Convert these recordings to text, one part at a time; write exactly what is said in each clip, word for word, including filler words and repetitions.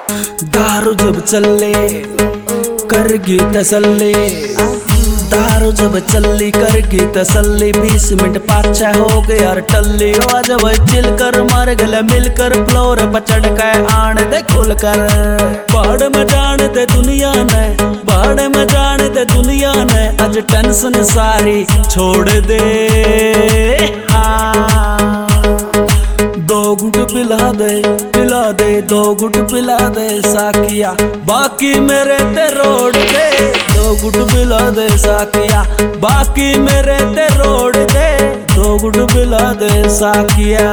दारू जब चले करगी तसल्ली, दारू जब चली करगी तसल्ली। बीस मिनट पाछा हो गए यार टल्ली। आज भाई चिल कर मार गले मिलकर फ्लोर पर चढ़ के आन दे खुल कर। बाढ़ में जान दे दुनिया ने, बाढ़ में जान दे दुनिया ने। आज टेंशन सारी छोड़ दे। हाँ दो घुट पिला दे, पिला दे, दो घुट पिला दे साकिया, बाकी मेरे ते रोड दे। दो घुट पिला दे साकिया, बाकी मेरे ते रोड दे। दो घुट पिला दे साकिया।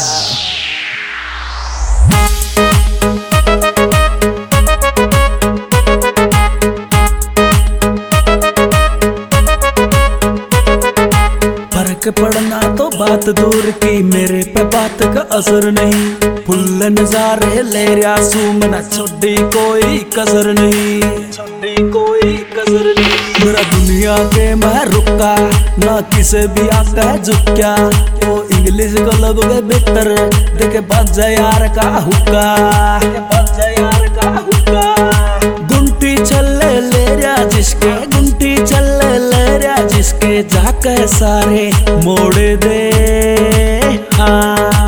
फर्क पड़ना तो बात दूर की, मेरे पे बात का असर नहीं। फुल नजारे ले रहा मना, छोड़ी कोई कसर नहीं, छोड़ी कोई कसर नहीं। मेरा दुनिया के मैं रुका ना किसे भी आता है झुक्या। वो इंग्लिश को लग गए बेहतर, देखे बजा यार का हुक्का, बजा यार का हुक्का। गुंटी चले ले रहा जिसके, गुंटी चले ले रहा जिसके, जाके सारे मोड़ दे। हाँ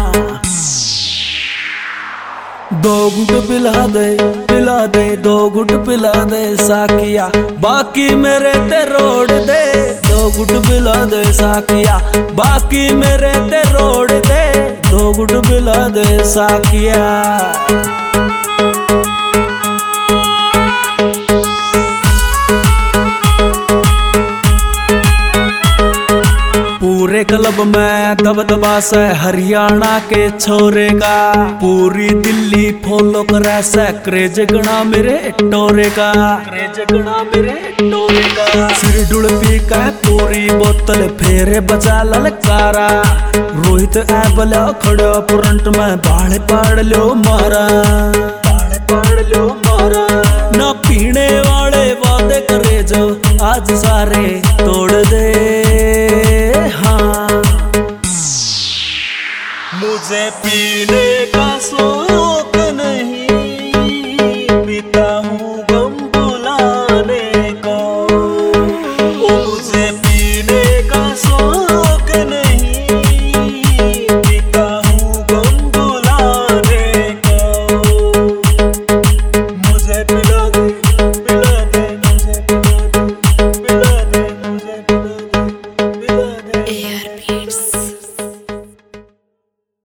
दो घुट पिला दे, पिला दे, दो घुट पिला दे साकिया, बाकी मेरे ते रोड दे। दो घुट पिला दे साकिया, बाकी मेरे ते रोड दे। दो घुट पिला दे साकिया। पूरे क्लब में दबदबा से हरियाणा के छोरे का, पूरी दिल्ली फॉलो करे से क्रेज गणा मेरे टोरे का, क्रेज गणा मेरे टोरे का। सिर डुल पी का पूरी बोतल फेरे बजा ललकारा। रोहित एबला खड़ो फ्रंट में बाल पाड़ लो मारा, बाल पाड़ लो मारा। ना पीने वाले वादे करे जो आज सारे तोड़ दे। हाँ मुझे पीने का शौक